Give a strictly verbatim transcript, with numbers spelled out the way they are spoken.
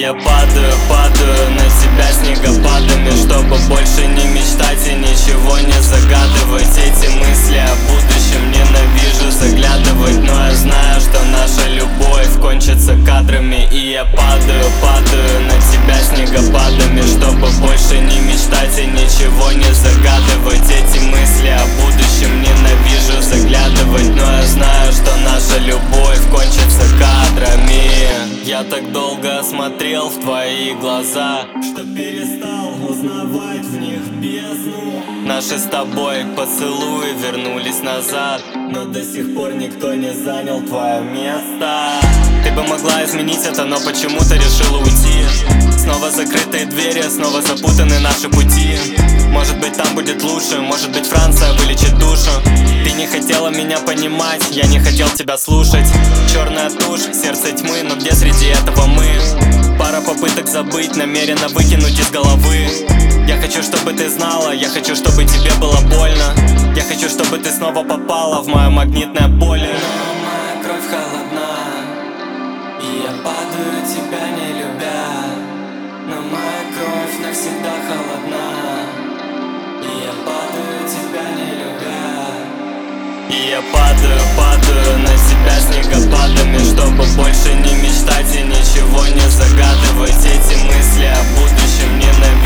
я падаю, падаю на тебя снегопадами, чтобы больше не мечтать и ничего не загадывать. Эти мысли о будущем ненавижу заглядывать, но я знаю, что наша любовь кончится кадрами. И я падаю, падаю на тебя снегопадами, чтобы больше не мечтать и ничего не загадывать. Эти мысли о будущем ненавижу заглядывать, но я знаю, что наша любовь кончится кадрами. Я так долго смотрел в твои глаза, что перестал узнавать в них бездну. Наши с тобой поцелуи вернулись назад, но до сих пор никто не занял твое место. Ты бы могла изменить это, но почему-то решила уйти. Снова закрытые двери, снова запутаны наши пути. Может быть, там будет лучше, может быть, Франция вылечит душу. Ты не хотела меня понимать, я не хотел тебя слушать. Черная тушь, сердце тьмы, но где среди этого мы? Пара попыток забыть, намеренно выкинуть из головы. Я хочу, чтобы ты знала, я хочу, чтобы тебе было больно. Я хочу, чтобы ты снова попала в мое магнитное поле. Но моя кровь холодна, и я падаю, тебя не любя. Но моя кровь навсегда холодна, и я падаю, тебя не любя. И я падаю, падаю на тебя снегопадами, чтобы больше не мечтать и ничего не загадывать. Эти мысли о будущем ненавижу